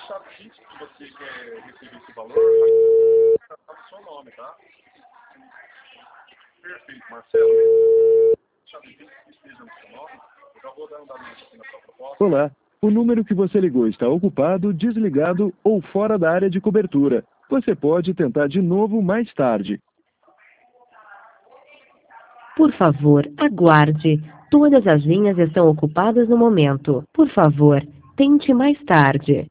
chave Pix que você quer receber esse valor, vai estar no seu nome, tá? Perfeito, Marcelo. Chave Pix que esteja no seu nome. Eu já vou dar um andamento aqui na sua proposta. Olá, o número que você ligou está ocupado, desligado ou fora da área de cobertura. Você pode tentar de novo mais tarde. Por favor, aguarde. Todas as linhas estão ocupadas no momento. Por favor, tente mais tarde.